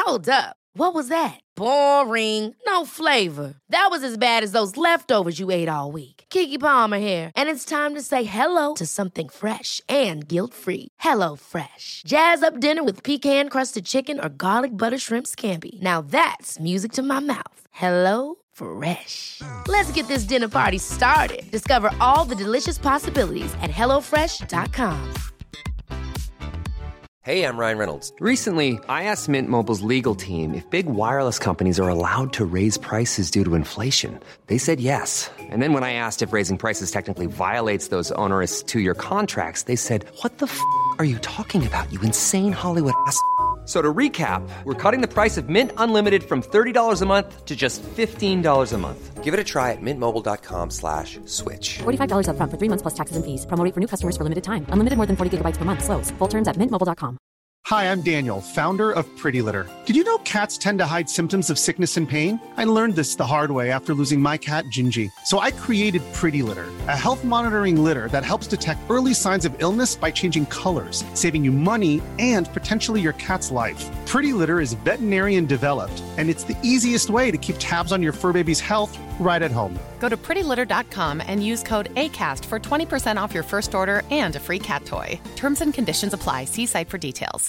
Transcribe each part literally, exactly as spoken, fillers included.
Hold up. What was that? Boring. No flavor. That was as bad as those leftovers you ate all week. Keke Palmer here, and it's time to say hello to something fresh and guilt-free. Hello Fresh. Jazz up dinner with pecan-crusted chicken or garlic butter shrimp scampi. Now that's music to my mouth. Hello Fresh. Let's get this dinner party started. Discover all the delicious possibilities at hello fresh dot com. Hey, I'm Ryan Reynolds. Recently, I asked Mint Mobile's legal team if big wireless companies are allowed to raise prices due to inflation. They said yes. And then when I asked if raising prices technically violates those onerous two-year contracts, they said, what the f*** are you talking about, you insane Hollywood ass f- So to recap, we're cutting the price of Mint Unlimited from thirty dollars a month to just fifteen dollars a month. Give it a try at mintmobile.com slash switch. forty-five dollars up front for three months plus taxes and fees. Promo rate for new customers for limited time. Unlimited more than forty gigabytes per month. Slows full terms at mint mobile dot com. Hi, I'm Daniel, founder of Pretty Litter. Did you know cats tend to hide symptoms of sickness and pain? I learned this the hard way after losing my cat, Gingy. So I created Pretty Litter, a health monitoring litter that helps detect early signs of illness by changing colors, saving you money and potentially your cat's life. Pretty Litter is veterinarian developed, and it's the easiest way to keep tabs on your fur baby's health right at home. Go to pretty litter dot com and use code ACAST for twenty percent off your first order and a free cat toy. Terms and conditions apply. See site for details.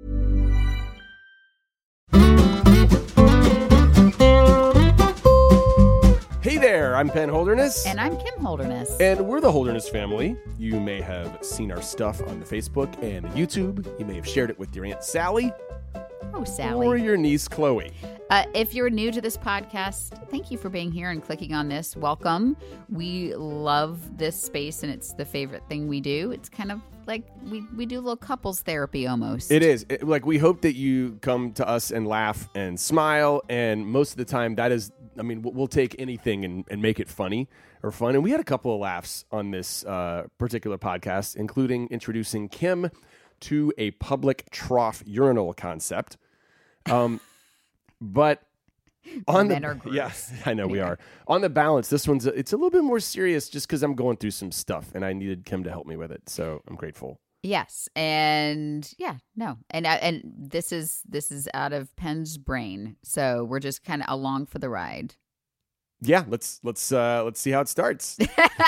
Hey there, I'm Penn Holderness. And I'm Kim Holderness. And we're the Holderness family. You may have seen our stuff on the Facebook and the YouTube. You may have shared it with your Aunt Sally. Oh, Sally. Or your niece, Chloe. Uh, if you're new to this podcast, thank you for being here and clicking on this. Welcome. We love this space, and it's the favorite thing we do. It's kind of like we, we do a little couples therapy almost. It is. It, like, we hope that you come to us and laugh and smile, and most of the time that is, I mean, we'll, we'll take anything and, and make it funny or fun. And we had a couple of laughs on this uh, particular podcast, including introducing Kim to a public trough urinal concept. Um, but on Men the are gross. yes, I know we are. On the balance, this one's a, it's a little bit more serious, just because I'm going through some stuff and I needed Kim to help me with it. So I'm grateful. Yes, and yeah, no, and uh, and this is this is out of Penn's brain, so we're just kind of along for the ride. Yeah, let's let's uh, let's see how it starts.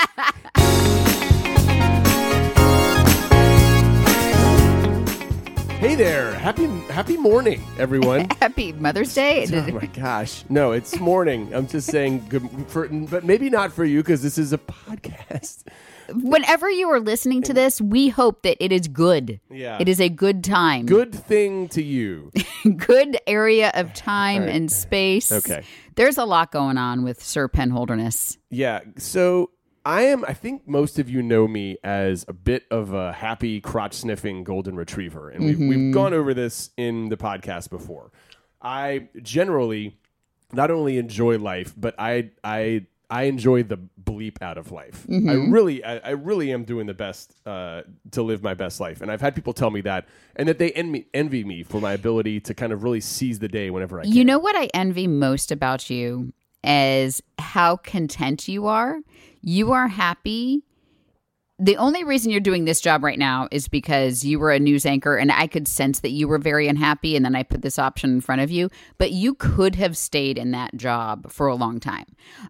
Hey there. Happy happy morning, everyone. Happy Mother's Day. Oh my gosh. No, it's morning. I'm just saying good for, but maybe not for you because this is a podcast. Whenever you are listening to this, we hope that it is good. Yeah. It is a good time. Good thing to you. Good area of time Right. and space. Okay. There's a lot going on with Sir Penn Holderness. Yeah. So I am, I think most of you know me as a bit of a happy crotch sniffing golden retriever. And we've, Mm-hmm. we've gone over this in the podcast before. I generally not only enjoy life, but I, I, I enjoy the bleep out of life. Mm-hmm. I really, I, I really am doing the best uh, to live my best life. And I've had people tell me that, and that they envy, envy me for my ability to kind of really seize the day whenever I can. You know what I envy most about you is how content you are. You are happy. The only reason you're doing this job right now is because you were a news anchor, and I could sense that you were very unhappy, and then I put this option in front of you. But you could have stayed in that job for a long time.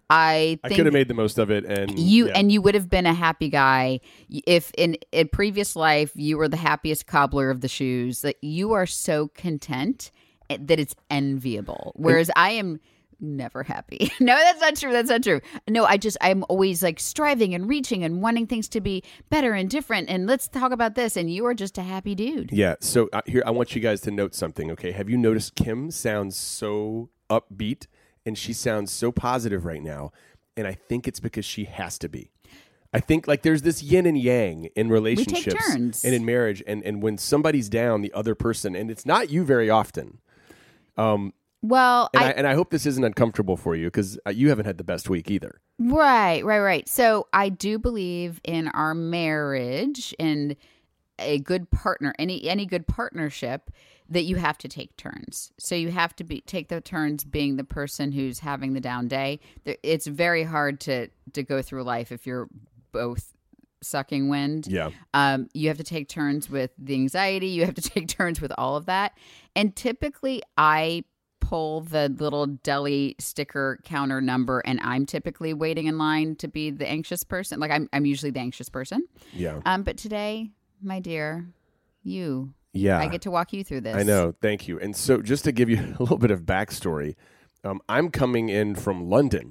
I think I could have made the most of it, and you yeah. and you would have been a happy guy if in a previous life you were the happiest cobbler of the shoes. That you are so content that it's enviable. Whereas I am never happy. No, that's not true. That's not true. No, I just, I'm always like striving and reaching and wanting things to be better and different. And let's talk about this. And you are just a happy dude. Yeah. So uh, here, I want you guys to note something. Okay. Have you noticed Kim sounds so upbeat and she sounds so positive right now? And I think it's because she has to be. I think like there's this yin and yang in relationships we take turns. and in marriage. And, and when somebody's down, the other person, and it's not you very often. Um, Well, and I, I, and I hope this isn't uncomfortable for you because uh, you haven't had the best week either. Right, right, right. So I do believe in our marriage and a good partner, any any good partnership, that you have to take turns. So you have to be take the turns being the person who's having the down day. It's very hard to to go through life if you're both sucking wind. Yeah. Um, you have to take turns with the anxiety. You have to take turns with all of that. And typically I pull the little deli sticker counter number, and I'm typically waiting in line to be the anxious person. Like I'm, I'm usually the anxious person. Yeah. Um, but today, my dear, you, yeah, I get to walk you through this. I know. Thank you. And so just to give you a little bit of backstory, um, I'm coming in from London.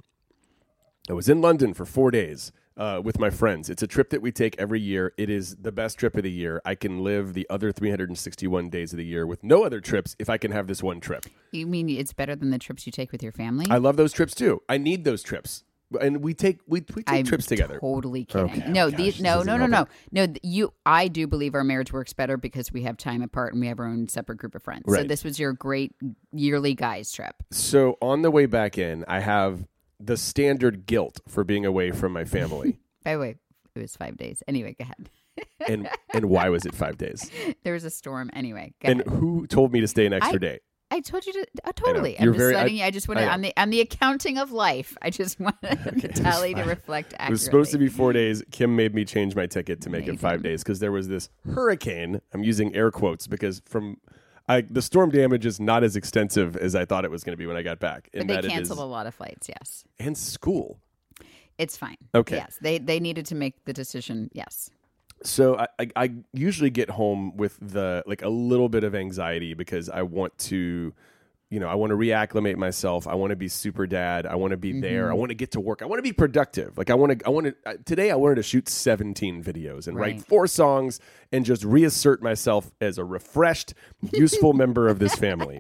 I was in London for four days. Uh, with my friends. It's a trip that we take every year. It is the best trip of the year. I can live the other three hundred sixty-one days of the year with no other trips if I can have this one trip. You mean it's better than the trips you take with your family? I love those trips too. I need those trips. And we take we, we take I'm trips together. Totally kidding. Okay. No, Oh, gosh, these, this no, isn't no, no, no, helping. no. th- You, I do believe our marriage works better because we have time apart and we have our own separate group of friends. So Right. this was your great yearly guys trip. So on the way back in, I have the standard guilt for being away from my family. By the way, it was five days. Anyway, go ahead. and and why was it five days? There was a storm. Anyway, go And ahead. who told me to stay an extra I- day? I told you to uh, totally. You're I'm just very- letting I- you. I just want I to. know. On the on the accounting of life, I just want the it was tally to fine. reflect accurately. It was supposed to be four days. Kim made me change my ticket to make No, it you five didn't. days because there was this hurricane. I'm using air quotes because from I, the storm damage is not as extensive as I thought it was going to be when I got back. But in they that it canceled is- a lot of flights. Yes, and school. it's fine. Okay. Yes, they they needed to make the decision. Yes. So I, I, I usually get home with the like a little bit of anxiety because I want to, you know, I want to reacclimate myself. I want to be super dad. I want to be Mm-hmm. there. I want to get to work. I want to be productive. Like I want to, I want to. Uh, today I wanted to shoot seventeen videos and Right. write four songs and just reassert myself as a refreshed, useful member of this family.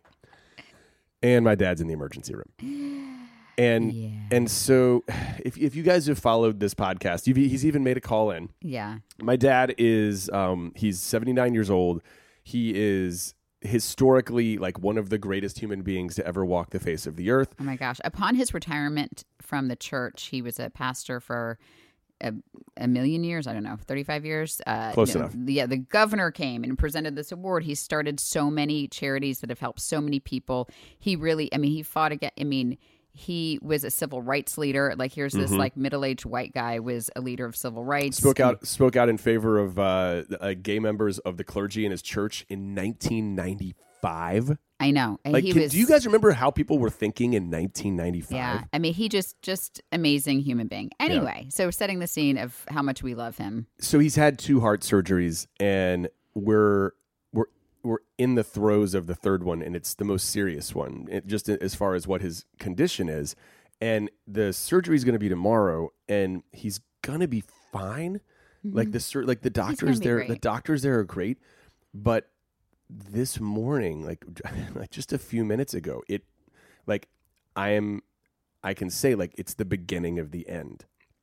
And my dad's in the emergency room. And Yeah. and so, if if you guys have followed this podcast, you've, he's even made a call in. Yeah. My dad is um, he's seventy-nine years old. He is historically like one of the greatest human beings to ever walk the face of the earth. Oh my gosh. Upon his retirement from the church, he was a pastor for a, a million years. I don't know, thirty-five years. Uh, Close you know, enough. Yeah. The governor came and presented this award. He started so many charities that have helped so many people. He really, I mean, he fought again. I mean, he was a civil rights leader. Like here's this Mhm. like middle-aged white guy was a leader of civil rights. Spoke out spoke out in favor of uh, uh, gay members of the clergy in his church in nineteen ninety-five. I know. And Like, he can- was, do you guys remember how people were thinking in nineteen ninety-five? Yeah. I mean, he just, just amazing human being. Anyway, so setting the scene of how much we love him. So he's had two heart surgeries, and we're we're we're in the throes of the third one, and it's the most serious one, it, just as far as what his condition is. And the surgery is going to be tomorrow, and he's gonna be fine. Like the sur- like the doctors be there, great. the doctors there are great, but this morning, like like just a few minutes ago, it like I am, I can say like it's the beginning of the end.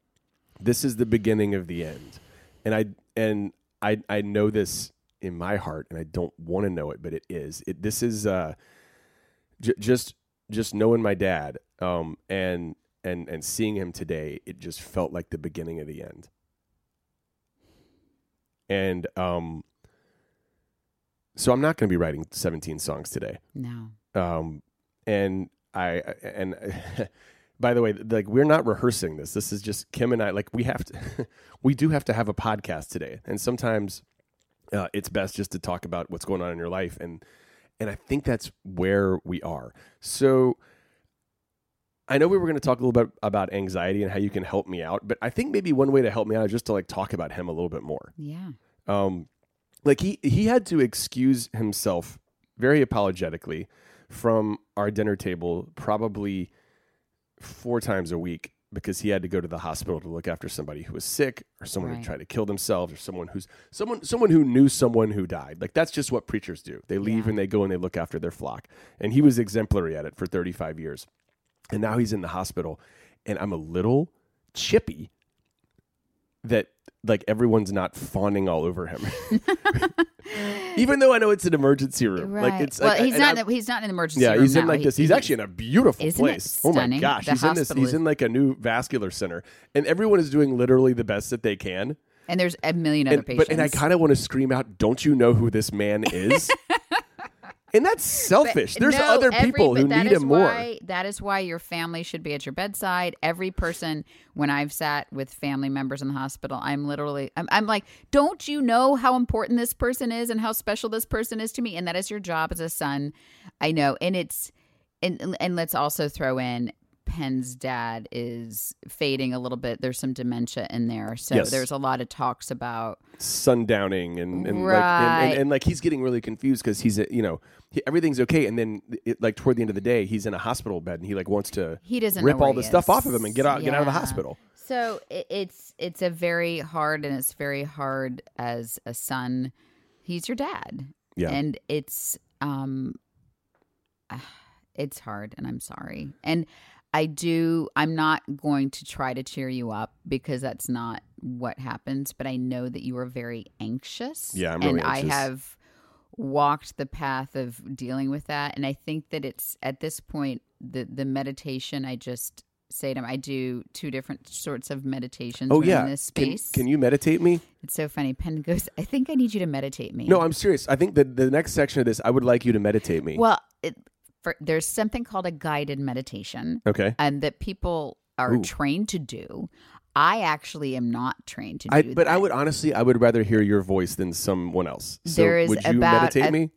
This is the beginning of the end, and I and I I know this in my heart, and I don't want to know it, but it is. It this is uh, j- just just knowing my dad, um, and and and seeing him today, it just felt like the beginning of the end. And um, so I'm not going to be writing seventeen songs today. No. Um, and I and by the way, like we're not rehearsing this. This is just Kim and I. Like we have to, we do have to have a podcast today, and sometimes uh, it's best just to talk about what's going on in your life, and and I think that's where we are. So I know we were going to talk a little bit about anxiety and how you can help me out, but I think maybe one way to help me out is just to like talk about him a little bit more. Yeah. Um, like he, he had to excuse himself very apologetically from our dinner table probably four times a week because he had to go to the hospital to look after somebody who was sick or someone Right. who tried to kill themselves or someone who's someone, someone who knew someone who died. Like that's just what preachers do. They leave Yeah. and they go and they look after their flock. And he was exemplary at it for thirty-five years. And now he's in the hospital, and I'm a little chippy that like everyone's not fawning all over him, even though I know it's an emergency room. Right. Like it's well, like, he's and not. I'm- He's not in an emergency yeah, room he's in now. like He- this. He's he- actually in a beautiful Isn't it place. Oh my stunning? gosh, The he's in this. hospital He's is- in like a new vascular center, and everyone is doing literally the best that they can. And there's a million other And, patients. but and I kind of want to scream out, "Don't you know who this man is?" And that's selfish. But There's no, other every- people but who that need is him more. why- That is why your family should be at your bedside. Every person, when I've sat with family members in the hospital, I'm literally, I'm, I'm like, don't you know how important this person is and how special this person is to me? And that is your job as a son. I know. And it's, and, and let's also throw in, Penn's dad is fading a little bit. There's some dementia in there. So Yes. there's a lot of talks about sundowning and, and Right. like and, and, and like he's getting really confused because he's a, you know he, everything's okay and then it, like toward the end of the day he's in a hospital bed and he like wants to he doesn't rip know where all he the stuff is. off of him and get out get out of the Yeah. hospital. So it, it's it's a very hard and it's very hard as a son. He's your dad. Yeah. And it's um it's hard and I'm sorry. And I do I'm not going to try to cheer you up because that's not what happens, but I know that you are very anxious. Yeah, I'm really and anxious. I have walked the path of dealing with that. And I think that it's at this point the the meditation I just say to him, I do two different sorts of meditations Oh when yeah, I'm in this can, space. can you meditate me? It's so funny. Penn goes, I think I need you to meditate me. No, I'm serious. I think that the next section of this, I would like you to meditate me. Well, it, for, there's something called a guided meditation. Okay. And that people are Ooh. trained to do. I actually am not trained to do I, that. but I would honestly, I would rather hear your voice than someone else. So There is would you about meditate a- me?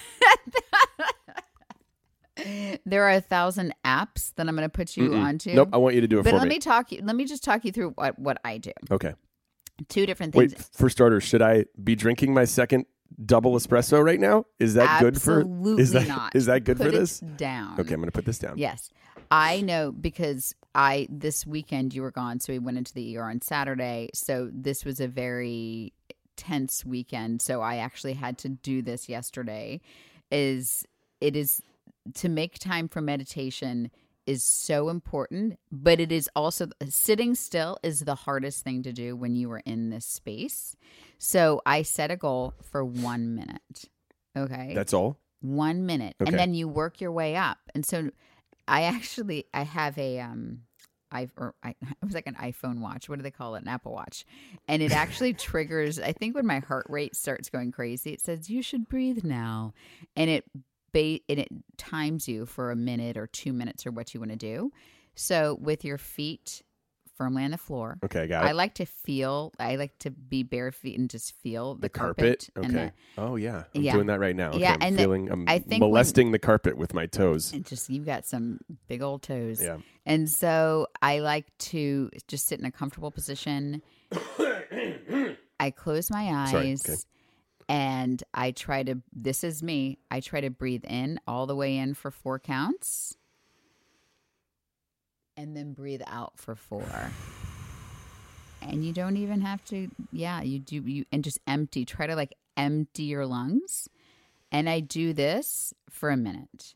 There are a thousand apps that I'm going to put you Mm-mm. onto. Nope, I want you to do it but for let me. me talk you. Let me just talk you through what, what I do. Okay. Two different things. Wait, for starters, should I be drinking my second double espresso right now? Is that good for? Absolutely Is that not. is that good Put for it this? down. Okay, I'm going to put this down. Yes. I know because I this weekend you were gone, so we went into the E R on Saturday. So this was a very tense weekend. So I actually had to do this yesterday. Is it is to make time for meditation is so important, but it is also sitting still is the hardest thing to do when you are in this space. So I set a goal for one minute. Okay. That's all? One minute. Okay. And then you work your way up. And so I actually, I have a, um, I, or I, it was like an iPhone watch. What do they call it? An Apple Watch. And it actually triggers, I think when my heart rate starts going crazy, it says, you should breathe now. And it, ba- and it times you for a minute or two minutes or what you want to do. So with your feet firmly on the floor. Okay, I got it. I like to feel, I like to be bare feet and just feel the, The carpet. carpet. and Okay. the- Oh yeah, I'm Yeah. doing that right now. Okay, Yeah, I'm and the- feeling. I'm I think when- molesting the carpet with my toes. And just you've got some big old toes. Yeah. And so I like to just sit in a comfortable position. I close my eyes Sorry, okay. and I try to this is me. I try to breathe in all the way in for four counts. And then breathe out for four. And you don't even have to yeah, you do you and just empty. Try to like empty your lungs. And I do this for a minute.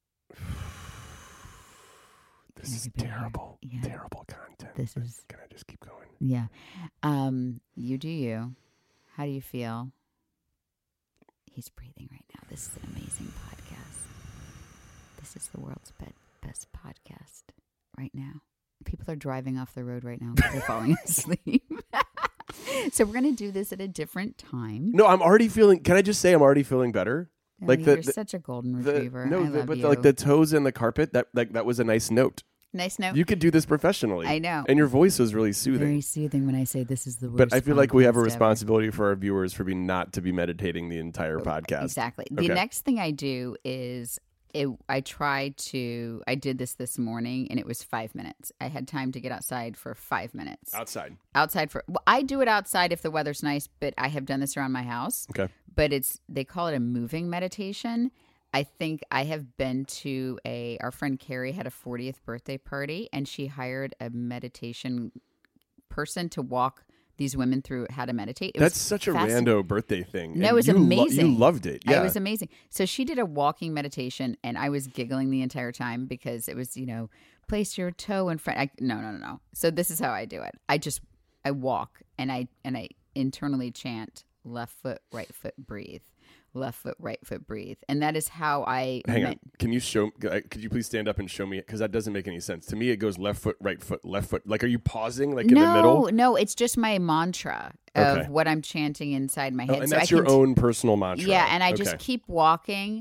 This is Everybody- terrible, yeah. terrible content. This But is- Can I just keep going? Yeah. Um, you do you. How do you feel? He's breathing right now. This is an amazing podcast. This is the world's be- best podcast right now. People are driving off the road right now because they're falling asleep. So we're going to do this at a different time. No, I'm already feeling. Can I just say I'm already feeling better? Oh, like the- you're the- such a golden The- retriever. no, I the, love but you. the, like the toes and the carpet. That like that was a nice note. nice note. You could do this professionally. I know. And your voice was really soothing. Very soothing when I say this is the worst. But I feel like we have a podcast ever. responsibility for our viewers for being not to be meditating the entire podcast. Exactly. Okay. The next thing I do is it, I try to, I did this this morning and it was five minutes. I had time to get outside for five minutes. Outside. Outside for, well, I do it outside if the weather's nice, but I have done this around my house. Okay. But it's, they call it a moving meditation. I think I have been to a, our friend Carrie had a fortieth birthday party and she hired a meditation person to walk these women through how to meditate. It That's was such a fascin- rando birthday thing. No, And it was you lo- amazing. you loved it. Yeah. It was amazing. So she did a walking meditation, and I was giggling the entire time because it was, you know, place your toe in front. I, no, no, no, no. So this is how I do it. I just I walk and I and I internally chant left foot, right foot, breathe. Left foot, right foot, breathe. And that is how I. Hang meant- on. Can you show? Could you please stand up and show me? Because that doesn't make any sense to me. It goes left foot, right foot, left foot. Like, are you pausing? Like in no, the middle? no, it's just my mantra of Okay. what I'm chanting inside my Oh, head. and So that's I your can- own personal mantra. Yeah, and I just Okay. keep walking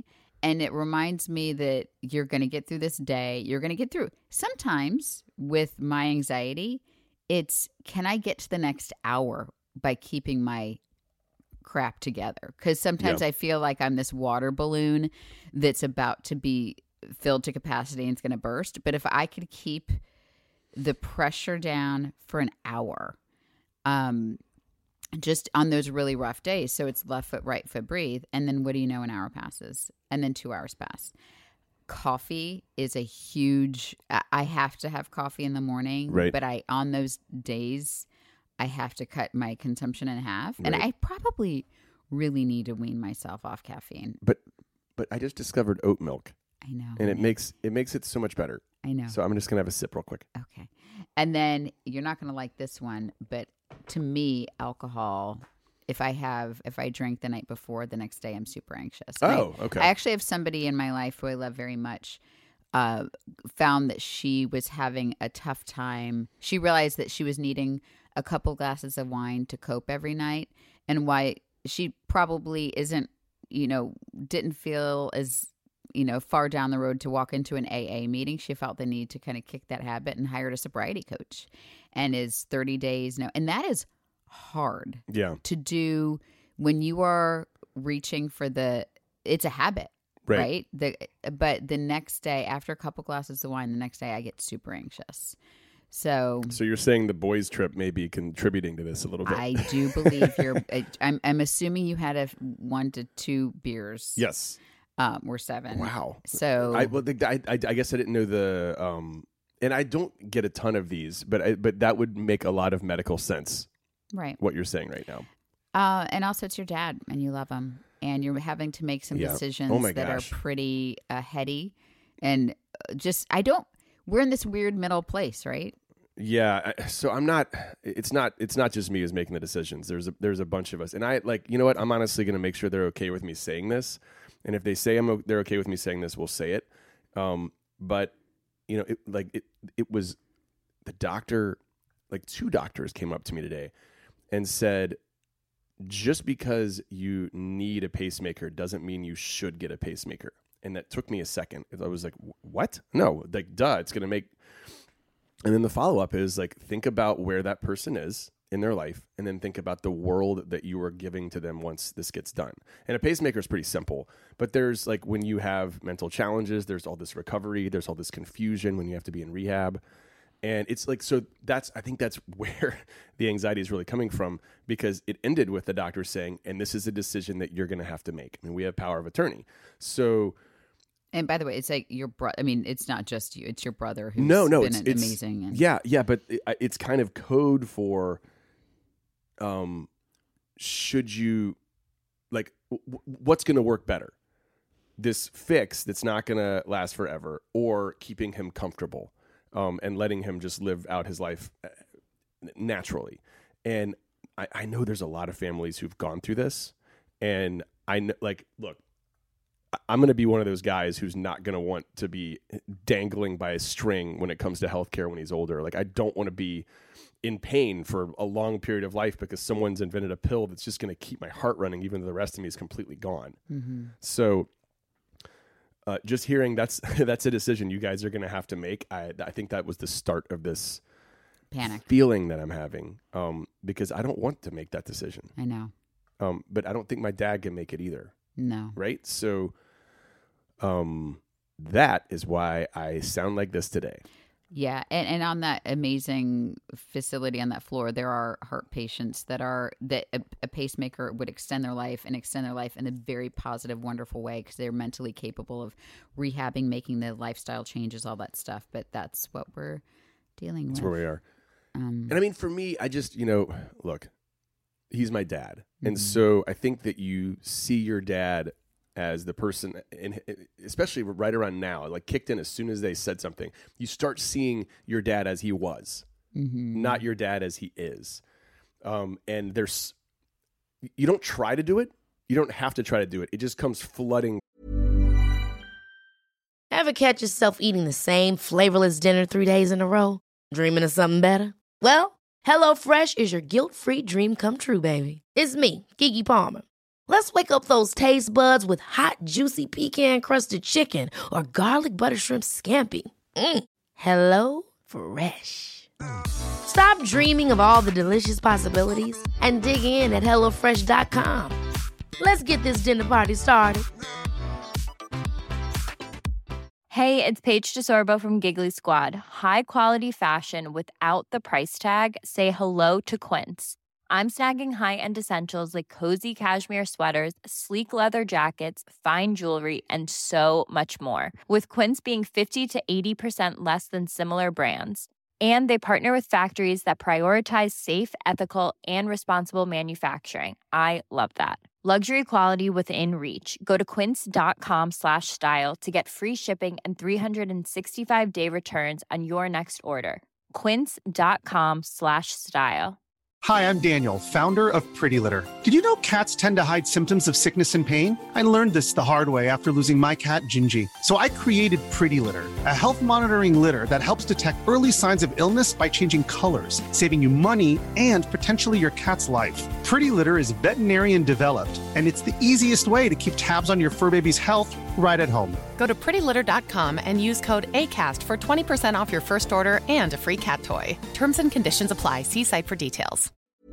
And it reminds me that you're going to get through this day. You're going to get through. Sometimes with my anxiety, it's can I get to the next hour by keeping my crap together? Because sometimes Yeah. I feel like I'm this water balloon that's about to be filled to capacity and it's going to burst. But if I could keep the pressure down for an hour, um, just on those really rough days. So it's left foot, right foot, breathe. And then what do you know? An hour passes and then two hours pass. Coffee is a huge, I- I have to have coffee in the morning, Right. but I, on those days, I have to cut my consumption in half. And Right. I probably really need to wean myself off caffeine. But but I just discovered oat milk, I know. and it makes it makes it so much better. I know. So I'm just gonna have a sip real quick. Okay. And then you're not going to like this one, but to me, alcohol, if I have, if I drink the night before, the next day I'm super anxious. And Oh, I, okay. I actually have somebody in my life who I love very much, uh, found that she was having a tough time. She realized that she was needing a couple glasses of wine to cope every night, and why she probably isn't, you know, didn't feel as, you know, far down the road to walk into an A A meeting. She felt the need to kind of kick that habit and hired a sobriety coach, and is thirty days now. And that is hard Yeah. to do when you are reaching for the, it's a habit, Right. right? The, but the next day, after a couple glasses of wine, the next day I get super anxious. So So you're saying the boys' trip may be contributing to this a little bit? I do believe you're, I'm, I'm assuming you had a one to two beers. Yes. Um, we're seven. Wow. So I well, the, I, I I guess I didn't know the um, and I don't get a ton of these, but I, but that would make a lot of medical sense. right. What you're saying right now. Uh, and also it's your dad and you love him and you're having to make some Yeah. decisions Oh my that gosh. are pretty uh, heady and uh, just, I don't, we're in this weird middle place, right? Yeah, I- so I'm not. It's not. It's not just me who's making the decisions. There's a there's a bunch of us, and I like. You know what? I'm honestly going to make sure they're okay with me saying this, and if they say I'm o- they're okay with me saying this, we'll say it. Um, but you know, it, like it it was the doctor, like two doctors came up to me today, and said, just because you need a pacemaker doesn't mean you should get a pacemaker. And that took me a second. I was like, what? No, like, duh, it's going to make. And then the follow-up is like, think about where that person is in their life, and then think about the world that you are giving to them once this gets done. And a pacemaker is pretty simple, but there's like when you have mental challenges, there's all this recovery, there's all this confusion when you have to be in rehab. And it's like, so that's, I think that's where the anxiety is really coming from, because it ended with the doctor saying, and this is a decision that you're going to have to make. I mean, we have power of attorney. So And by the way, it's like your brother. I mean, it's not just you; it's your brother who's no, no, been it's, an it's amazing. And, yeah, yeah, but it, it's kind of code for, um, should you, like, w- what's going to work better? This fix that's not going to last forever, or keeping him comfortable, um, and letting him just live out his life uh, naturally. And I, I know there's a lot of families who've gone through this, and I know, like, look. I'm going to be one of those guys who's not going to want to be dangling by a string when it comes to healthcare when he's older. Like, I don't want to be in pain for a long period of life because someone's invented a pill that's just going to keep my heart running, even though the rest of me is completely gone. Mm-hmm. So, uh, just hearing that's that's a decision you guys are going to have to make. I I think that was the start of this Panic. feeling that I'm having, um, because I don't want to make that decision. I know. Um, but I don't think my dad can make it either. No. Right? So um, that is why I sound like this today. Yeah, and, and on that amazing facility on that floor, there are heart patients that are that a, a pacemaker would extend their life and extend their life in a very positive, wonderful way because they're mentally capable of rehabbing, making the lifestyle changes, all that stuff. But that's what we're dealing That's with. where we are. Um, And I mean, for me, I just, you know, look, he's my dad. Mm-hmm. And so I think that you see your dad as the person, and especially right around now, like kicked in as soon as they said something, you start seeing your dad as he was, mm-hmm. not your dad as he is. Um, and there's, you don't try to do it. You don't have to try to do it. It just comes flooding. Ever catch yourself eating the same flavorless dinner three days in a row? Dreaming of something better? Well, HelloFresh is your guilt-free dream come true, baby. It's me, Keke Palmer. Let's wake up those taste buds with hot, juicy pecan-crusted chicken or garlic butter shrimp scampi. Mm. Hello Fresh. Stop dreaming of all the delicious possibilities and dig in at hello fresh dot com. Let's get this dinner party started. Hey, it's Paige DeSorbo from Giggly Squad. High quality fashion without the price tag. Say hello to Quince. I'm snagging high-end essentials like cozy cashmere sweaters, sleek leather jackets, fine jewelry, and so much more. With Quince being fifty to eighty percent less than similar brands. And they partner with factories that prioritize safe, ethical, and responsible manufacturing. I love that. Luxury quality within reach. Go to quince.com slash style to get free shipping and three sixty-five day returns on your next order. Quince.com slash style. Hi, I'm Daniel, founder of Pretty Litter. Did you know cats tend to hide symptoms of sickness and pain? I learned this the hard way after losing my cat, Gingy. So I created Pretty Litter, a health monitoring litter that helps detect early signs of illness by changing colors, saving you money and potentially your cat's life. Pretty Litter is veterinarian developed, and it's the easiest way to keep tabs on your fur baby's health right at home. Go to pretty litter dot com and use code ACAST for twenty percent off your first order and a free cat toy. Terms and conditions apply. See site for details.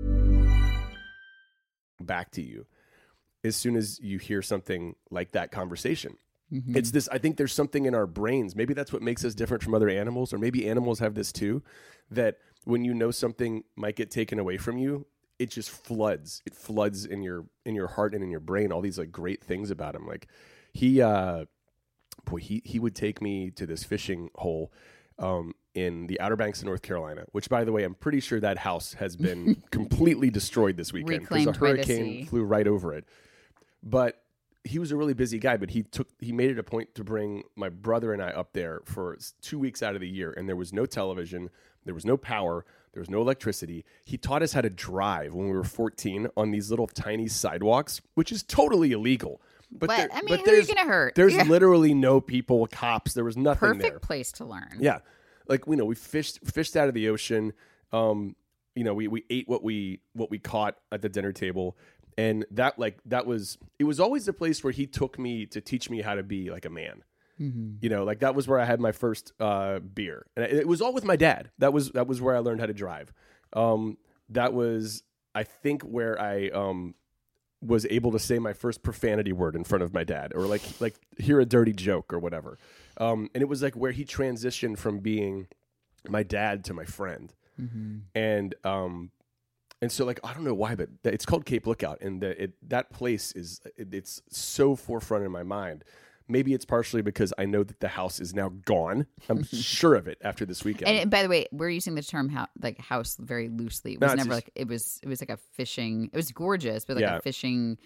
Back to you as soon as you hear something like that conversation. Mm-hmm. It's this, I think there's something in our brains. Maybe that's what makes us different from other animals, or maybe animals have this too, that when you know something might get taken away from you, it just floods. It floods in your in your heart and in your brain, all these like great things about him. Like he uh boy, he he would take me to this fishing hole um in the Outer Banks of North Carolina, which, by the way, I'm pretty sure that house has been completely destroyed this weekend because a hurricane flew right over it. But he was a really busy guy, but he took he made it a point to bring my brother and I up there for two weeks out of the year, and there was no television, there was no power, there was no electricity. He taught us how to drive when we were fourteen on these little tiny sidewalks, which is totally illegal. But, but there, I mean, but who are you going to hurt? There's yeah. literally no people, cops. There was nothing Perfect there. Perfect place to learn. Yeah. Like, you know, we fished fished out of the ocean. Um, you know, we, we ate what we what we caught at the dinner table. And that like that was it was always the place where he took me to teach me how to be like a man. Mm-hmm. You know, like that was where I had my first uh, beer. And it was all with my dad. That was that was where I learned how to drive. Um, that was, I think, where I um, was able to say my first profanity word in front of my dad, or like like hear a dirty joke or whatever. Um, and it was like where he transitioned from being my dad to my friend. Mm-hmm. And um, and so like I don't know why, but it's called Cape Lookout, and the, it that place is it, it's so forefront in my mind. Maybe it's partially because I know that the house is now gone. I'm sure of it after this weekend. And, and by the way, we're using the term house, like house very loosely. It was no, never just, like it was. It was like a fishing. It was gorgeous, but like yeah. a fishing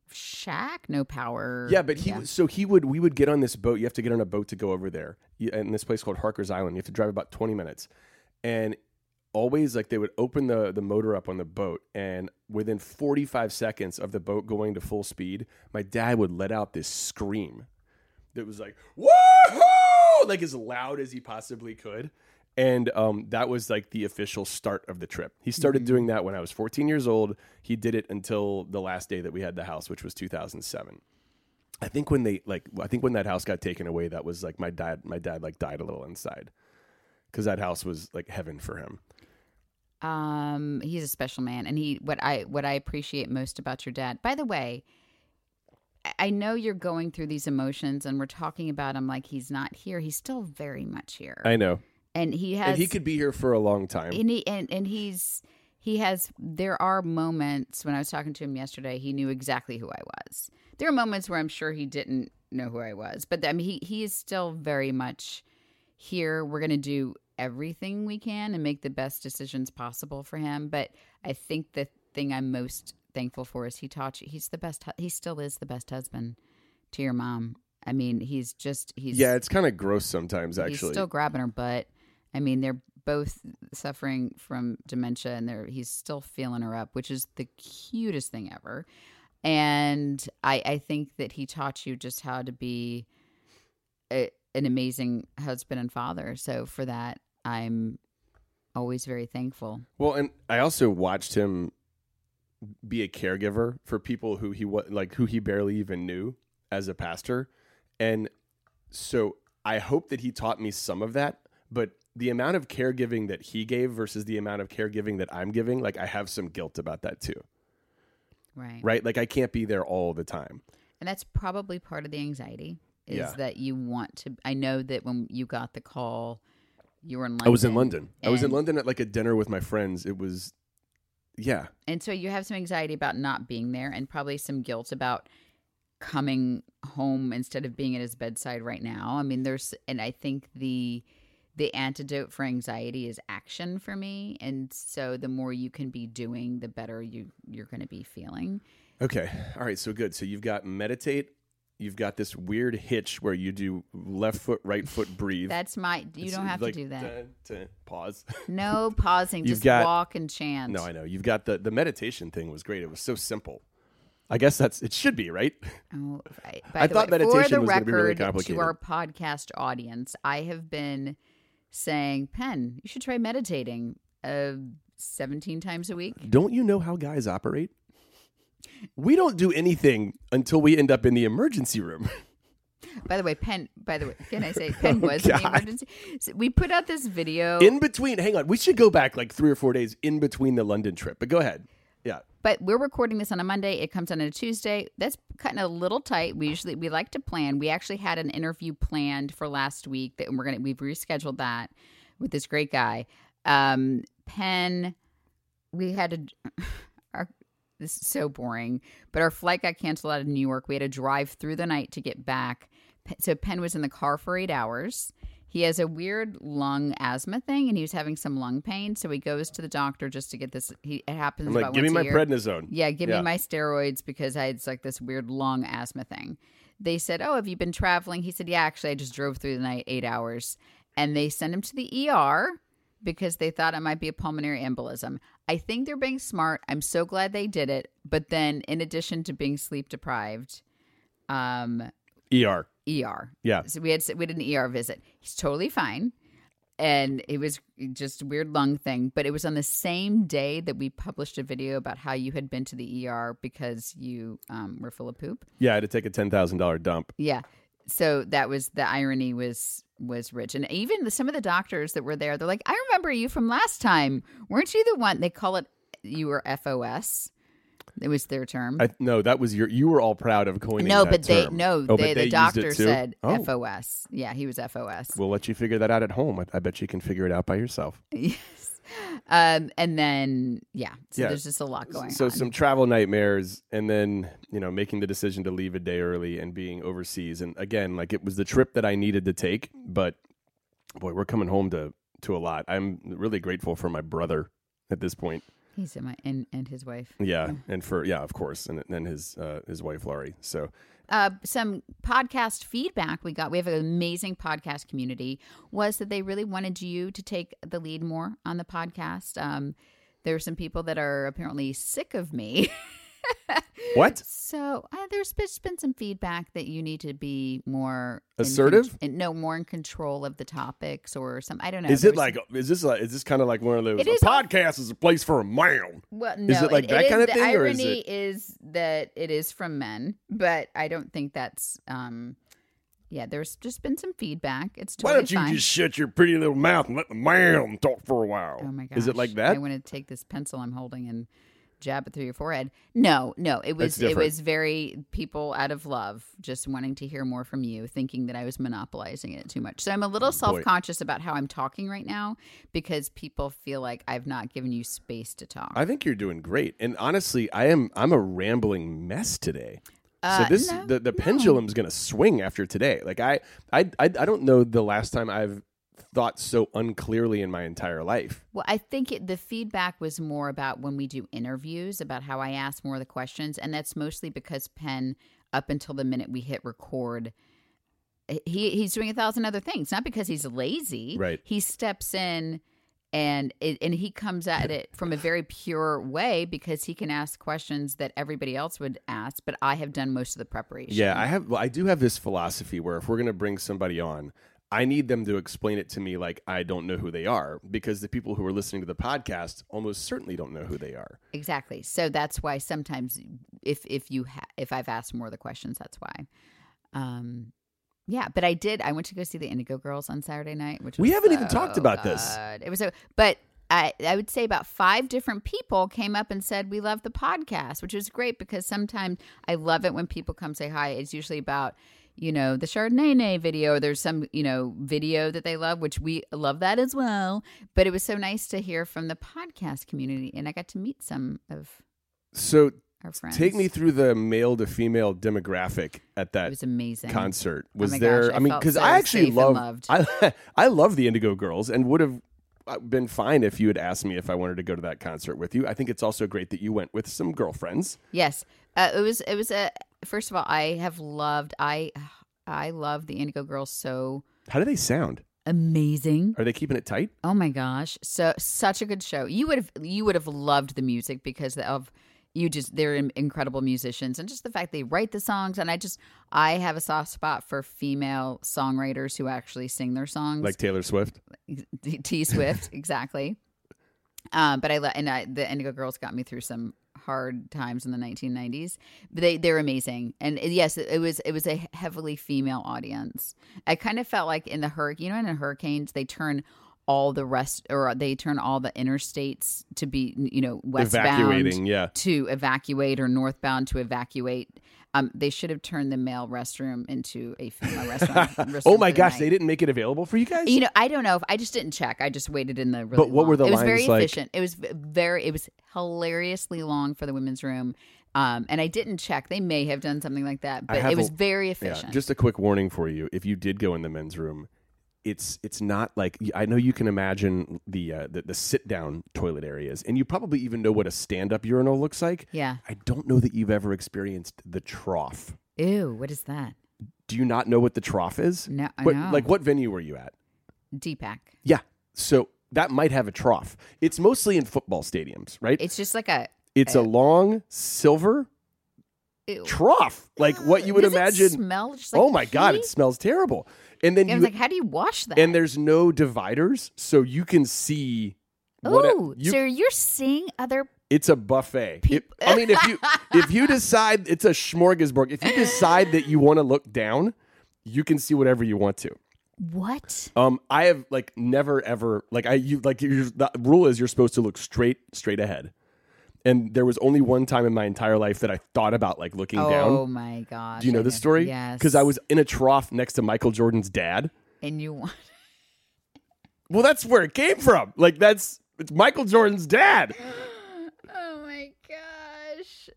shack, no power. Yeah, but he yeah. so he would we would get on this boat. You have to get on a boat to go over there, in this place called Harker's Island. You have to drive about twenty minutes, and always like they would open the the motor up on the boat, and within forty-five seconds of the boat going to full speed, my dad would let out this scream that was like woohoo, like as loud as he possibly could. And um, that was like the official start of the trip. He started mm-hmm. doing that when I was fourteen years old. He did it until the last day that we had the house, which was two thousand seven. I think when they like, I think when that house got taken away, that was like my dad. My dad like died a little inside because that house was like heaven for him. Um, he's a special man, and he what I what I appreciate most about your dad. By the way, I know you're going through these emotions, and we're talking about him like he's not here. He's still very much here. I know. And he has, and he could be here for a long time. And he and, and he's he has. There are moments when I was talking to him yesterday, he knew exactly who I was. There are moments where I'm sure he didn't know who I was, but I mean, he he is still very much here. We're going to do everything we can and make the best decisions possible for him. But I think the thing I'm most thankful for is he taught you. He's the best. He still is the best husband to your mom. I mean, he's just he's yeah. It's kind of gross sometimes. Actually, he's still grabbing her butt. I mean, they're both suffering from dementia, and they're he's still feeling her up, which is the cutest thing ever. And I, I think that he taught you just how to be a, an amazing husband and father. So for that, I'm always very thankful. Well, and I also watched him be a caregiver for people who he wa- like who he barely even knew as a pastor. And so I hope that he taught me some of that, but the amount of caregiving that he gave versus the amount of caregiving that I'm giving, like I have some guilt about that too. Right. Right? Like I can't be there all the time. And that's probably part of the anxiety is Yeah. that you want to. I know that when you got the call, you were in London. I was in London. I was in and- London at like a dinner with my friends. It was, yeah. And so you have some anxiety about not being there and probably some guilt about coming home instead of being at his bedside right now. I mean, there's, and I think the the antidote for anxiety is action for me. And so the more you can be doing, the better you, you're going to be feeling. Okay. All right. So good. So you've got meditate. You've got this weird hitch where you do left foot, right foot, breathe. That's my, you It's don't have like, to do that. dun, dun, pause. No pausing, You've just got- walk and chant. No, I know. You've got the, the meditation thing was great. It was so simple. I guess that's, it should be, right? Oh, right. By I the thought way, meditation for the was gonna be really record, complicated. to our podcast audience, I have been saying, Penn, you should try meditating uh, seventeen times a week. Don't you know how guys operate? We don't do anything until we end up in the emergency room. By the way, Penn, by the way, can I say Penn was in the Oh, God. emergency? So we put out this video. In between, hang on. We should go back like three or four days in between the London trip. But go ahead. Yeah. But we're recording this on a Monday. It comes on a Tuesday. That's cutting a little tight. We usually we like to plan. We actually had an interview planned for last week that we're gonna we've rescheduled that with this great guy. Um, Penn, we had to. Our, this is so boring, but our flight got canceled out of New York. We had to drive through the night to get back. So Penn was in the car for eight hours. He has a weird lung asthma thing, and he was having some lung pain. So he goes to the doctor just to get this. He, it happens I'm like, about give me once my a year. prednisone. Yeah, give Yeah. me my steroids because I had like this weird lung asthma thing. They said, oh, have you been traveling? He said, yeah, actually, I just drove through the night, eight hours. And they sent him to the E R because they thought it might be a pulmonary embolism. I think they're being smart. I'm so glad they did it. But then in addition to being sleep deprived, um, E R. E R. Yeah. So we had we did an E R visit. He's totally fine. And it was just a weird lung thing. But it was on the same day that we published a video about how you had been to the E R because you um, were full of poop. Yeah, I had to take a ten thousand dollars dump. Yeah. So that was the irony was was rich. And even the, some of the doctors that were there, they're like, I remember you from last time. Weren't you the one? They call it, you were F O S. It was their term. I, no, that was your. You were all proud of coining no, that but they term. no, Oh, they, but they the doctor used it too? said Oh. F O S. Yeah, he was F O S. We'll let you figure that out at home. I, I bet you can figure it out by yourself. Yes. Um, and then, yeah, so Yeah. there's just a lot going So on. some travel nightmares, and then you know making the decision to leave a day early and being overseas. And again, like it was the trip that I needed to take, but boy, we're coming home to to a lot. I'm really grateful for my brother at this point. He's in my, and, and his wife. Yeah, and for yeah, of course, and then his uh, his wife Laurie. So Uh, some podcast feedback we got. We have an amazing podcast community. Was that they really wanted you to take the lead more on the podcast. Um, there are some people that are apparently sick of me. what? So uh, there's just been some feedback that you need to be more in Assertive? con- and no, more in control of the topics or some. I don't know. Is There it was- like is this like is this kind of like one of those It a is al- podcast is a place for a man? Well, no, Is it like that is- kind of the thing, or is irony it- is that it is from men, but I don't think that's. Um, yeah, there's just been some feedback. It's Why totally don't you fine. just shut your pretty little mouth and let the man talk for a while? Oh my gosh! Is it like that? I want to take this pencil I'm holding and jab it through your forehead. No, no, it was That's it different. was very people out of love, just wanting to hear more from you, thinking that I was monopolizing it too much. So I'm a little self conscious about how I'm talking right now because people feel like I've not given you space to talk. I think you're doing great, and honestly, I am. I'm a rambling mess today. Uh, so this no, the, the no. pendulum's going to swing after today. Like I, I, I, I don't know the last time I've thought so unclearly in my entire life. Well, I think it, the feedback was more about when we do interviews, about how I ask more of the questions. And that's mostly because Penn, up until the minute we hit record, he he's doing a thousand other things. Not because he's lazy. Right. He steps in and it, and he comes at it from a very pure way because he can ask questions that everybody else would ask. But I have done most of the preparation. Yeah, I have. Well, I do have this philosophy where if we're going to bring somebody on, I need them to explain it to me like I don't know who they are, because the people who are listening to the podcast almost certainly don't know who they are. Exactly. So that's why sometimes if if you ha- if I've asked more of the questions, that's why. Um, yeah, but I did. I went to go see the Indigo Girls on Saturday night, which was we haven't so even talked about good. this. It was so, but I I would say about five different people came up and said we love the podcast, which was great because sometimes I love it when people come say hi. It's usually about, you know, the Chardonnay video, or there's some, you know, video that they love, which we love that as well. But it was so nice to hear from the podcast community, and I got to meet some of so our friends. Take me through the male to female demographic at that It was amazing. concert. Oh Was my there? gosh, I I mean, felt because so I actually safe and love, loved. I I love the Indigo Girls, and would have been fine if you had asked me if I wanted to go to that concert with you. I think it's also great that you went with some girlfriends. Yes, uh, it was. It was a. First of all, I have loved. I I love the Indigo Girls so How do they sound? amazing. Are they keeping it tight? Oh my gosh, so such a good show. You would have you would have loved the music because of you just they're in- incredible musicians, and just the fact they write the songs. And I just I have a soft spot for female songwriters who actually sing their songs, Like Taylor Swift? T, T Swift, exactly. Um, but I le- and I, the Indigo Girls got me through some hard times in the nineteen nineties. But they they're amazing, and yes, it was it was a heavily female audience. I kind of felt like in the hurricane, you know, in the hurricanes, they turn all the rest, or they turn all the interstates to be, you know, westbound Evacuating, yeah. to evacuate, or northbound to evacuate. Um, they should have turned the male restroom into a female restroom. restroom Oh my for the gosh, night. they didn't make it available for you guys? You know, I don't know if I just didn't check. I just waited in the really But what long. were the It was lines very like? efficient. It was v- very. It was hilariously long for the women's room, um, and I didn't check. They may have done something like that, I but have it was a- very Yeah, efficient. just a quick warning for you. If you did go in the men's room, it's it's not like, I know you can imagine the uh, the, the sit down toilet areas, and you probably even know what a stand up urinal looks like. Yeah. I don't know that you've ever experienced the trough. Ew, what is that? Do you not know what the trough is? No, I What- know. Like, what venue were you at? D-Pack. Yeah. So that might have a trough. It's mostly in football stadiums, right? It's just like a. It's a long silver Ew. trough, like what you would Does it imagine. smell just like oh my god, pee? it smells terrible. And then I you was like, how do you wash that? and there's no dividers, so you can see. what it- Oh, you- so you're seeing other. it's a buffet. If- I mean, if you if you decide it's a smorgasbord, if you decide that you want to look down, you can see whatever you want to. What? Um, I have like never ever like I you like you're, the rule is you're supposed to look straight straight ahead, and there was only one time in my entire life that I thought about like looking Oh down. my gosh! Do you know I this never- story? Yes. Because I was in a trough next to Michael Jordan's dad. And you want. Well, that's where it came from. Like that's it's Michael Jordan's dad. Oh my gosh!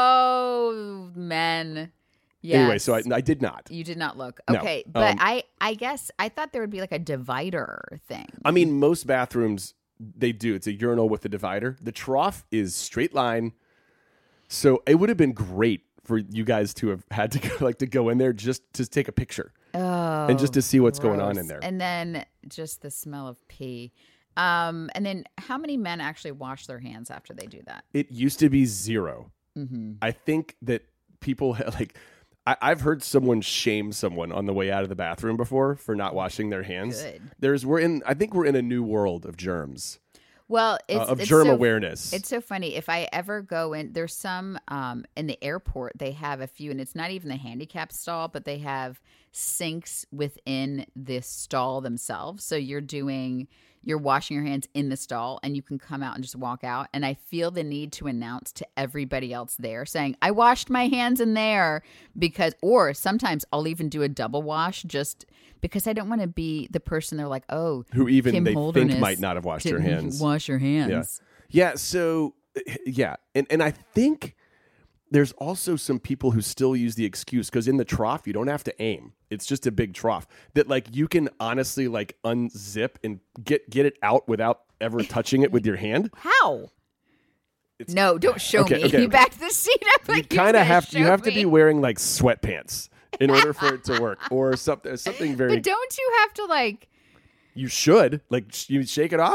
Oh men. Yes. Anyway, so I, I did not. You did not look. No. Okay, but Um, I I guess I thought there would be like a divider thing. I mean, most bathrooms they do. It's a urinal with a divider. The trough is straight line. So it would have been great for you guys to have had to go, like to go in there just to take a picture Oh, and just to see what's going on gross. in there. And then just the smell of pee. Um, and then how many men actually wash their hands after they do that? It used to be zero. Mm-hmm. I think that people ha- like. I, I've heard someone shame someone on the way out of the bathroom before for not washing their hands. Good. There's we're in. I think we're in a new world of germs. Well, it's, Uh, of it's germ so, awareness. It's so funny. If I ever go in, there's some um, in the airport. They have a few, and it's not even the handicap stall, but they have sinks within the stall themselves. So you're doing, you're washing your hands in the stall, and you can come out and just walk out. And I feel the need to announce to everybody else there, saying, "I washed my hands in there," because, or sometimes I'll even do a double wash just because I don't want to be the person they're like, "Oh, Who even Kim they Holderness think might not have washed their didn't hands." Wash your hands. Yeah. Yeah. So, yeah. And, and I think there's also some people who still use the excuse because in the trough, you don't have to aim. It's just a big trough that like you can honestly like unzip and get, get it out without ever touching it with your hand. How? No, don't show Okay, me. okay, You okay. back the seat up. You Like kind of gonna have, show you have to me. be wearing like sweatpants in order for it to work or something, something very, But don't you have to like? you should like, sh- you shake it off.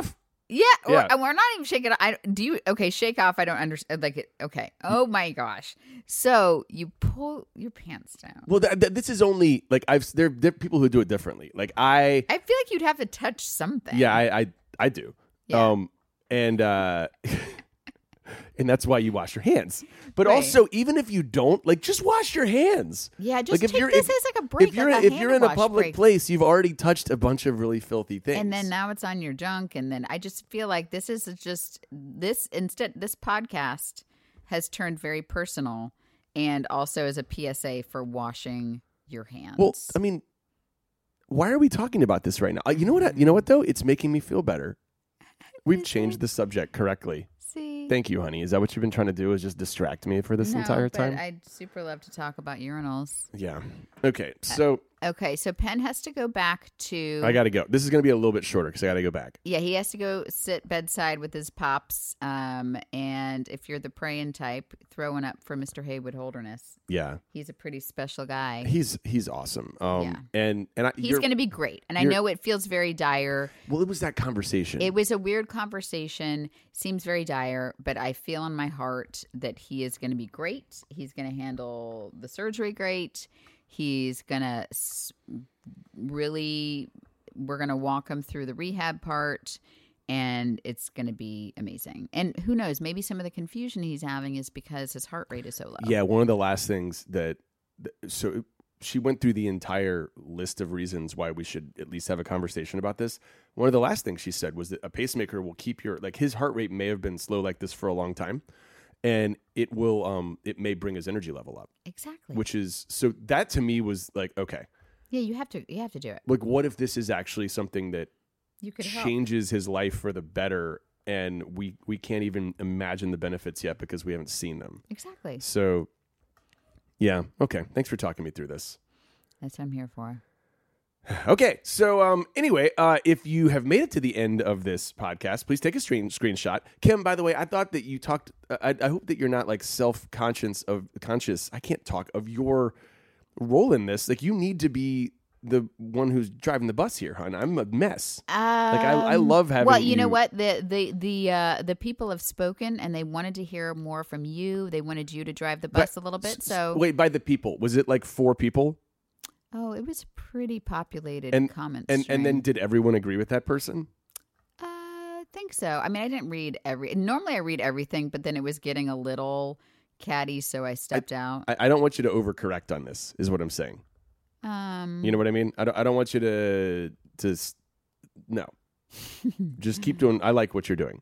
Yeah, or, Yeah. and we're not even shaking. I do you okay? Shake off. I don't understand. Like it. Okay. Oh my gosh. So you pull your pants down. Well, th- th- this is only like I've there, there are people who do it differently. Like I, I feel like you'd have to touch something. yeah, I, I, I do. Yeah. Um, and uh, and that's why you wash your hands. But Right. also, even if you don't, like, just wash your hands. Yeah, just like if take you're, this if, as like a break. If you're like a if you're in hand a wash public break. place, you've already touched a bunch of really filthy things. And then now it's on your junk, and then I just feel like this is just this instead. This podcast has turned very personal, and also as a P S A for washing your hands. Well, I mean, why are we talking about this right now? Uh, You know what? I, you know what though? It's making me feel better. We've changed the subject correctly. See, Thank you, honey. Is that what you've been trying to do? Is just distract me for this no, entire but time? I'd super love to talk about urinals. Yeah. Okay. So Okay, so Penn has to go back to. I got to go. This is going to be a little bit shorter because I got to go back. Yeah, he has to go sit bedside with his pops. Um, and if you're the praying type, throw one up for Mister Haywood Holderness. Yeah. He's a pretty special guy. He's he's awesome. Um, Yeah. And and I, He's you're- going to be great. And I you're- know it feels very dire. Well, it was that conversation. It was a weird conversation. Seems very dire, but I feel in my heart that he is going to be great. He's going to handle the surgery great. He's going to really, we're going to walk him through the rehab part, and it's going to be amazing. And who knows, maybe some of the confusion he's having is because his heart rate is so low. Yeah, one of the last things that, so she went through the entire list of reasons why we should at least have a conversation about this. One of the last things she said was that a pacemaker will keep your, like his heart rate may have been slow like this for a long time, and it will, um, it may bring his energy level up. Exactly. Which is, so that to me was like, okay, Yeah, you have to, you have to do it. like what if this is actually something that You could help. changes his life for the better, and we we can't even imagine the benefits yet because we haven't seen them. Exactly. So yeah, okay, thanks for talking me through this. That's what I'm here for. Okay, so um anyway, uh if you have made it to the end of this podcast, please take a screen screenshot. Kim, by the way, I thought that you talked uh, I, I hope that you're not like self-conscious of conscious I can't talk of your role in this. Like you need to be the one who's driving the bus here, hon. I'm a mess. Um, Like I, I love having. Well, you, know you- what? The the the uh, the people have spoken, and they wanted to hear more from you. They wanted you to drive the bus But- a little bit. s- So wait, by the people, was it like four people? oh, it was pretty populated And comments. and and then string. did everyone agree with that person? uh, I think so. I mean, I didn't read every. Normally, I read everything, but then it was getting a little catty, so I stepped out. I, I don't want you to overcorrect on this. Is what I'm saying. Um, You know what I mean? I don't. I don't want you to to s- no. Just keep doing. I like what you're doing.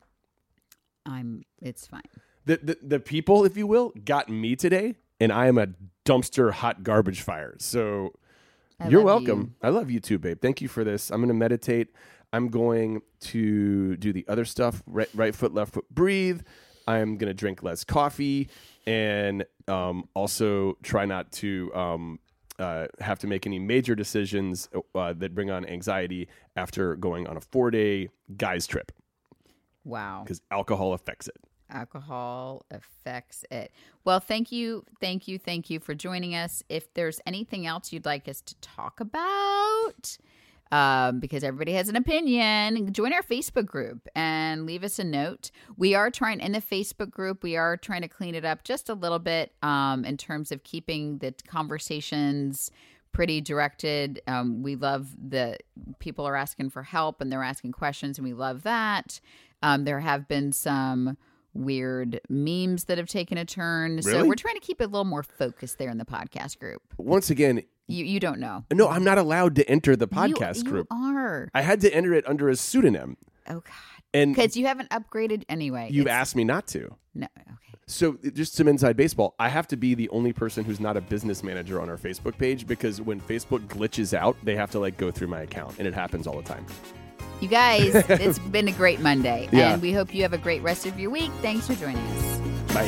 I'm. It's fine. The, the the people, if you will, got me today, and I am a dumpster hot garbage fire. So I you're love welcome. I love you too, babe. Thank you for this. I'm going to meditate. I'm going to do the other stuff. Right, right foot, left foot, breathe. I'm going to drink less coffee, and um, also try not to um, uh, have to make any major decisions uh, that bring on anxiety after going on a four day guys trip, Wow. because alcohol affects it. Alcohol affects it. Well, thank you, thank you, thank you for joining us. If there's anything else you'd like us to talk about, um, because everybody has an opinion, join our Facebook group and leave us a note. We are trying, in the Facebook group, we are trying to clean it up just a little bit um, in terms of keeping the conversations pretty directed. Um, we love the people are asking for help and they're asking questions, and we love that. Um, there have been some weird memes that have taken a turn. So Really? we're trying to keep it a little more focused there in the podcast group. Once again, You you don't know. no, I'm not allowed to enter the podcast you, group. You are. I had to enter it under a pseudonym, Oh, God. and Because you haven't upgraded anyway. you've It's- asked me not to. No, okay. So just some inside baseball. I have to be the only person who's not a business manager on our Facebook page, because when Facebook glitches out, they have to like go through my account, and it happens all the time. You guys, it's been a great Monday. Yeah. And we hope you have a great rest of your week. Thanks for joining us.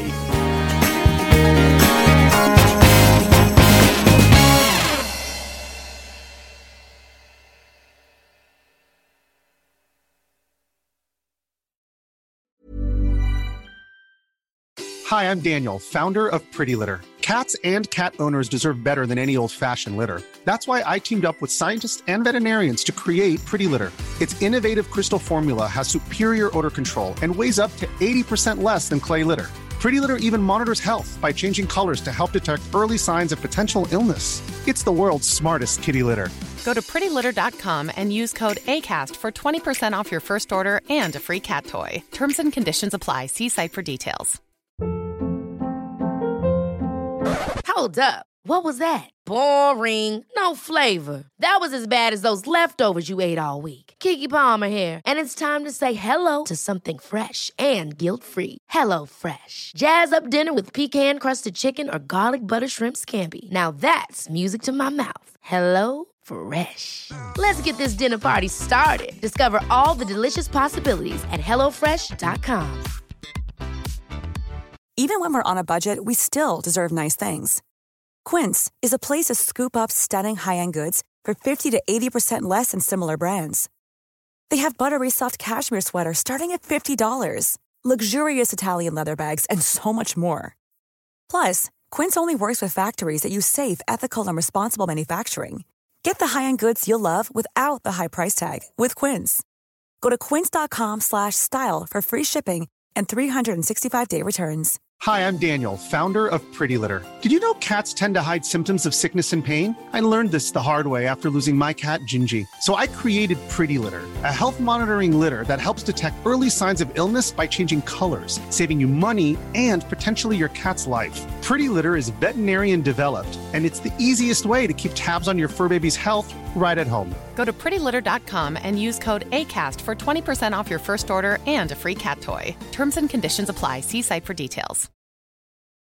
Bye. Hi, I'm Daniel, founder of Pretty Litter. Cats and cat owners deserve better than any old-fashioned litter. That's why I teamed up with scientists and veterinarians to create Pretty Litter. Its innovative crystal formula has superior odor control and weighs up to eighty percent less than clay litter. Pretty Litter even monitors health by changing colors to help detect early signs of potential illness. It's the world's smartest kitty litter. Go to pretty litter dot com and use code ACAST for twenty percent off your first order and a free cat toy. Terms and conditions apply. See site for details. Hold up. What was that? Boring. No flavor. That was as bad as those leftovers you ate all week. Keke Palmer here, and it's time to say hello to something fresh and guilt-free. Hello Fresh. Jazz up dinner with pecan-crusted chicken or garlic butter shrimp scampi. Now that's music to my mouth. Hello Fresh. Let's get this dinner party started. Discover all the delicious possibilities at hello fresh dot com. Even when we're on a budget, we still deserve nice things. Quince is a place to scoop up stunning high-end goods for fifty to eighty percent less than similar brands. They have buttery soft cashmere sweaters starting at fifty dollars, luxurious Italian leather bags, and so much more. Plus, Quince only works with factories that use safe, ethical, and responsible manufacturing. Get the high-end goods you'll love without the high price tag with Quince. Go to quince dot com slash style for free shipping and three sixty-five day returns. Hi, I'm Daniel, founder of Pretty Litter. Did you know cats tend to hide symptoms of sickness and pain? I learned this the hard way after losing my cat, Gingy. So I created Pretty Litter, a health monitoring litter that helps detect early signs of illness by changing colors, saving you money and potentially your cat's life. Pretty Litter is veterinarian developed, and it's the easiest way to keep tabs on your fur baby's health right at home. Go to pretty litter dot com and use code ACAST for twenty percent off your first order and a free cat toy. Terms and conditions apply. See site for details.